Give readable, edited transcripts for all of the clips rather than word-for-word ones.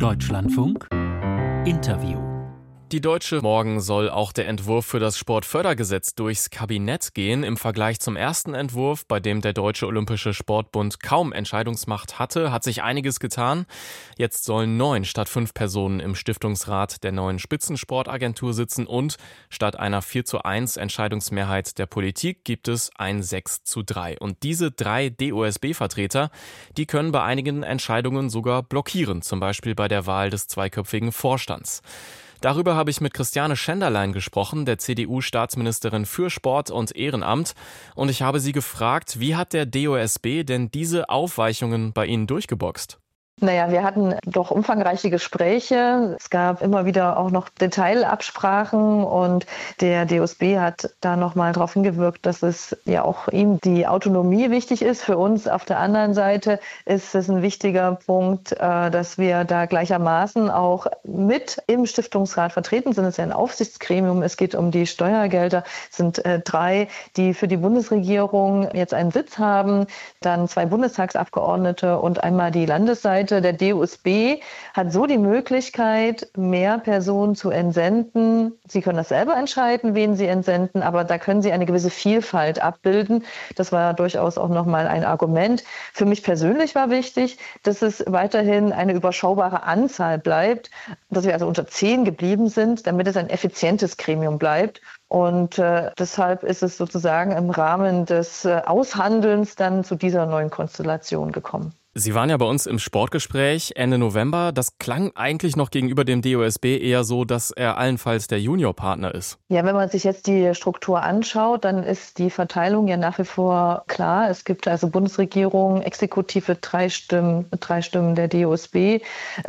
Deutschlandfunk Interview. Die Deutsche Morgen soll auch der Entwurf für das Sportfördergesetz durchs Kabinett gehen. Im Vergleich zum ersten Entwurf, bei dem der Deutsche Olympische Sportbund kaum Entscheidungsmacht hatte, hat sich einiges getan. Jetzt sollen 9 statt 5 Personen im Stiftungsrat der neuen Spitzensportagentur sitzen und statt einer 4:1 Entscheidungsmehrheit der Politik gibt es ein 6:3. Und diese 3 DOSB-Vertreter, die können bei einigen Entscheidungen sogar blockieren, zum Beispiel bei der Wahl des zweiköpfigen Vorstands. Darüber habe ich mit Christiane Schenderlein gesprochen, der CDU-Staatsministerin für Sport und Ehrenamt. Und ich habe sie gefragt, wie hat der DOSB denn diese Aufweichungen bei Ihnen durchgeboxt? Naja, wir hatten doch umfangreiche Gespräche. Es gab immer wieder auch noch Detailabsprachen und der DOSB hat da nochmal darauf hingewirkt, dass es ja auch ihm die Autonomie wichtig ist. Für uns auf der anderen Seite ist es ein wichtiger Punkt, dass wir da gleichermaßen auch mit im Stiftungsrat vertreten sind. Es ist ja ein Aufsichtsgremium. Es geht um die Steuergelder. Es sind 3, die für die Bundesregierung jetzt einen Sitz haben, dann 2 Bundestagsabgeordnete und einmal die Landesseite. Der DOSB hat so die Möglichkeit, mehr Personen zu entsenden. Sie können das selber entscheiden, wen Sie entsenden, aber da können Sie eine gewisse Vielfalt abbilden. Das war durchaus auch nochmal ein Argument. Für mich persönlich war wichtig, dass es weiterhin eine überschaubare Anzahl bleibt, dass wir also unter 10 geblieben sind, damit es ein effizientes Gremium bleibt. Und deshalb ist es sozusagen im Rahmen des Aushandelns dann zu dieser neuen Konstellation gekommen. Sie waren ja bei uns im Sportgespräch Ende November. Das klang eigentlich noch gegenüber dem DOSB eher so, dass er allenfalls der Juniorpartner ist. Ja, wenn man sich jetzt die Struktur anschaut, dann ist die Verteilung ja nach wie vor klar. Es gibt also Bundesregierung, Exekutive 3 Stimmen der DOSB.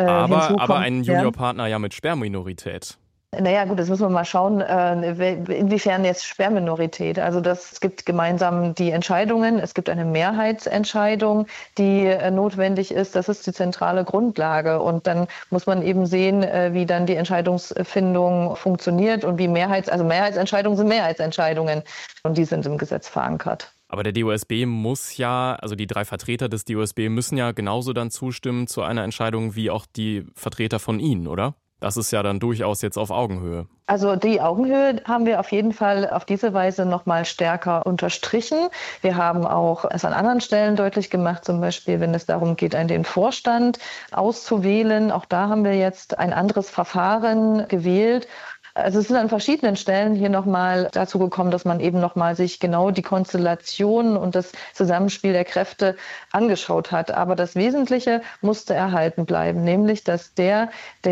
Aber ein Juniorpartner ja mit Sperrminorität. Naja gut, das müssen wir mal schauen, inwiefern jetzt Sperrminorität. Also es gibt gemeinsam die Entscheidungen, es gibt eine Mehrheitsentscheidung, die notwendig ist. Das ist die zentrale Grundlage. Und dann muss man eben sehen, wie dann die Entscheidungsfindung funktioniert und wie Mehrheitsentscheidungen sind Mehrheitsentscheidungen und die sind im Gesetz verankert. Aber der DOSB muss ja, also die 3 Vertreter des DOSB müssen ja genauso dann zustimmen zu einer Entscheidung wie auch die Vertreter von Ihnen, oder? Das ist ja dann durchaus jetzt auf Augenhöhe. Also die Augenhöhe haben wir auf jeden Fall auf diese Weise noch mal stärker unterstrichen. Wir haben auch es an anderen Stellen deutlich gemacht, zum Beispiel, wenn es darum geht, den Vorstand auszuwählen. Auch da haben wir jetzt ein anderes Verfahren gewählt. Also es ist an verschiedenen Stellen hier nochmal dazu gekommen, dass man eben nochmal sich genau die Konstellation und das Zusammenspiel der Kräfte angeschaut hat. Aber das Wesentliche musste erhalten bleiben, nämlich dass der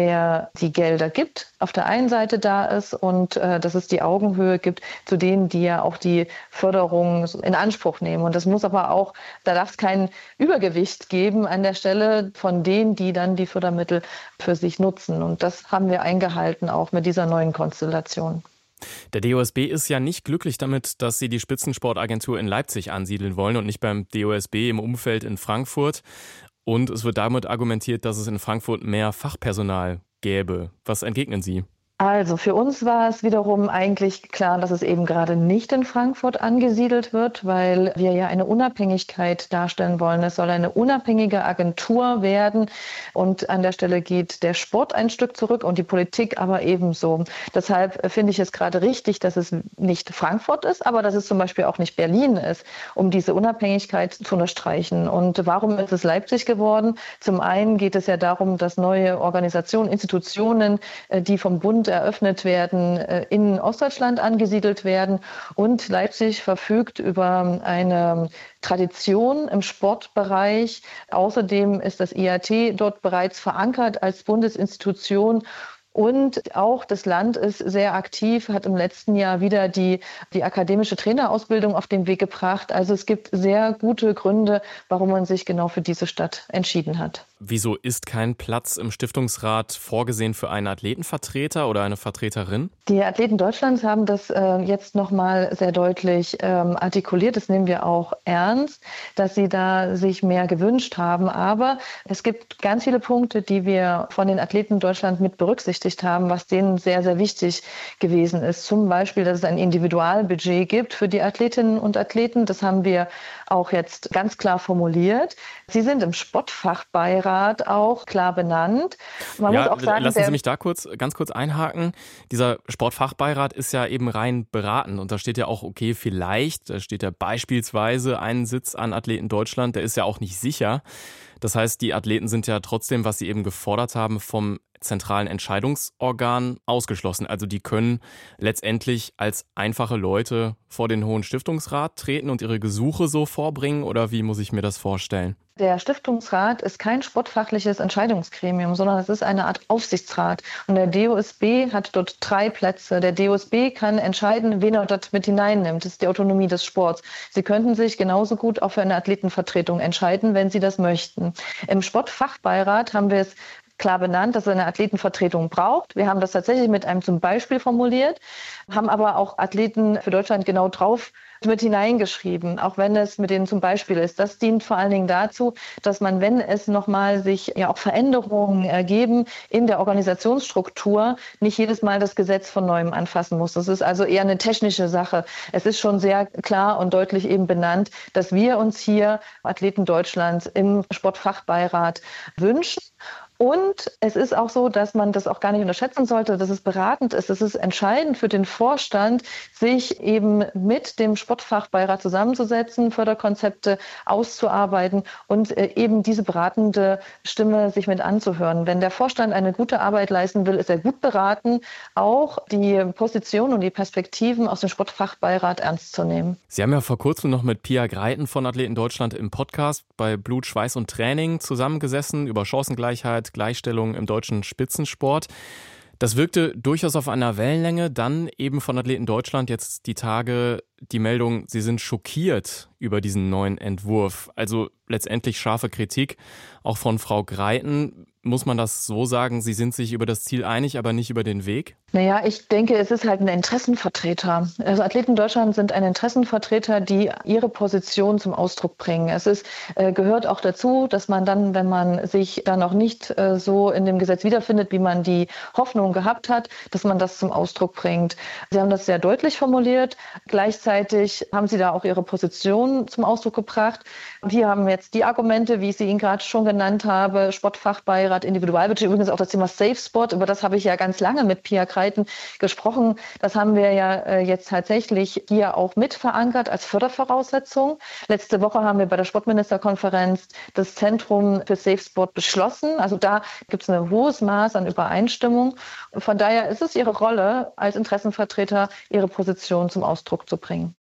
die Gelder gibt, auf der einen Seite da ist und dass es die Augenhöhe gibt zu denen, die ja auch die Förderung in Anspruch nehmen. Und das muss aber auch, da darf es kein Übergewicht geben an der Stelle von denen, die dann die Fördermittel für sich nutzen. Und das haben wir eingehalten, auch mit dieser neuen Konstellation. Der DOSB ist ja nicht glücklich damit, dass sie die Spitzensportagentur in Leipzig ansiedeln wollen und nicht beim DOSB im Umfeld in Frankfurt. Und es wird damit argumentiert, dass es in Frankfurt mehr Fachpersonal gäbe. Was entgegnen Sie? Also für uns war es wiederum eigentlich klar, dass es eben gerade nicht in Frankfurt angesiedelt wird, weil wir ja eine Unabhängigkeit darstellen wollen. Es soll eine unabhängige Agentur werden und an der Stelle geht der Sport ein Stück zurück und die Politik aber ebenso. Deshalb finde ich es gerade richtig, dass es nicht Frankfurt ist, aber dass es zum Beispiel auch nicht Berlin ist, um diese Unabhängigkeit zu unterstreichen. Und warum ist es Leipzig geworden? Zum einen geht es ja darum, dass neue Organisationen, Institutionen, die vom Bund eröffnet werden, in Ostdeutschland angesiedelt werden. Und Leipzig verfügt über eine Tradition im Sportbereich. Außerdem ist das IAT dort bereits verankert als Bundesinstitution. Und auch das Land ist sehr aktiv, hat im letzten Jahr wieder die akademische Trainerausbildung auf den Weg gebracht. Also es gibt sehr gute Gründe, warum man sich genau für diese Stadt entschieden hat. Wieso ist kein Platz im Stiftungsrat vorgesehen für einen Athletenvertreter oder eine Vertreterin? Die Athleten Deutschlands haben das jetzt nochmal sehr deutlich artikuliert. Das nehmen wir auch ernst, dass sie da sich mehr gewünscht haben. Aber es gibt ganz viele Punkte, die wir von den Athleten Deutschlands mit berücksichtigt haben, was denen sehr, sehr wichtig gewesen ist. Zum Beispiel, dass es ein Individualbudget gibt für die Athletinnen und Athleten. Das haben wir auch jetzt ganz klar formuliert. Sie sind im Sportfachbeirat Stiftungsrat auch klar benannt. Man muss auch sagen, lassen Sie mich da ganz kurz einhaken. Dieser Sportfachbeirat ist ja eben rein beratend und da steht ja auch, okay, vielleicht, da steht ja beispielsweise ein Sitz an Athleten Deutschland, der ist ja auch nicht sicher. Das heißt, die Athleten sind ja trotzdem, was sie eben gefordert haben, vom zentralen Entscheidungsorgan ausgeschlossen. Also die können letztendlich als einfache Leute vor den Hohen Stiftungsrat treten und ihre Gesuche so vorbringen, oder wie muss ich mir das vorstellen? Der Stiftungsrat ist kein sportfachliches Entscheidungsgremium, sondern es ist eine Art Aufsichtsrat. Und der DOSB hat dort 3 Plätze. Der DOSB kann entscheiden, wen er dort mit hineinnimmt. Das ist die Autonomie des Sports. Sie könnten sich genauso gut auch für eine Athletenvertretung entscheiden, wenn Sie das möchten. Im Sportfachbeirat haben wir es klar benannt, dass es eine Athletenvertretung braucht. Wir haben das tatsächlich mit einem zum Beispiel formuliert, haben aber auch Athleten für Deutschland genau drauf mit hineingeschrieben, auch wenn es mit denen zum Beispiel ist. Das dient vor allen Dingen dazu, dass man, wenn es nochmal sich ja auch Veränderungen ergeben in der Organisationsstruktur, nicht jedes Mal das Gesetz von neuem anfassen muss. Das ist also eher eine technische Sache. Es ist schon sehr klar und deutlich eben benannt, dass wir uns hier Athleten Deutschlands im Sportfachbeirat wünschen. Und es ist auch so, dass man das auch gar nicht unterschätzen sollte, dass es beratend ist. Es ist entscheidend für den Vorstand, sich eben mit dem Sportfachbeirat zusammenzusetzen, Förderkonzepte auszuarbeiten und eben diese beratende Stimme sich mit anzuhören. Wenn der Vorstand eine gute Arbeit leisten will, ist er gut beraten, auch die Position und die Perspektiven aus dem Sportfachbeirat ernst zu nehmen. Sie haben ja vor kurzem noch mit Pia Greiten von Athleten Deutschland im Podcast bei Blut, Schweiß und Training zusammengesessen über Chancengleichheit, Gleichstellung im deutschen Spitzensport. Das wirkte durchaus auf einer Wellenlänge. Dann eben von Athleten Deutschland jetzt die Tage die Meldung, sie sind schockiert über diesen neuen Entwurf. Also letztendlich scharfe Kritik, auch von Frau Greiten. Muss man das so sagen, Sie sind sich über das Ziel einig, aber nicht über den Weg? Naja, ich denke, es ist halt ein Interessenvertreter. Also Athleten Deutschland sind ein Interessenvertreter, die ihre Position zum Ausdruck bringen. Es ist, gehört auch dazu, dass man dann, wenn man sich da noch nicht so in dem Gesetz wiederfindet, wie man die Hoffnung gehabt hat, dass man das zum Ausdruck bringt. Sie haben das sehr deutlich formuliert. Gleichzeitig haben Sie da auch Ihre Position zum Ausdruck gebracht. Und hier haben wir jetzt die Argumente, wie ich sie Ihnen gerade schon genannt habe, Sportfachbeirat, Individualbudget, übrigens auch das Thema Safe Sport, über das habe ich ja ganz lange mit Pia Greiten gesprochen. Das haben wir ja jetzt tatsächlich hier auch mit verankert als Fördervoraussetzung. Letzte Woche haben wir bei der Sportministerkonferenz das Zentrum für Safe Sport beschlossen. Also da gibt es ein hohes Maß an Übereinstimmung. Und von daher ist es Ihre Rolle als Interessenvertreter, Ihre Position zum Ausdruck zu bringen.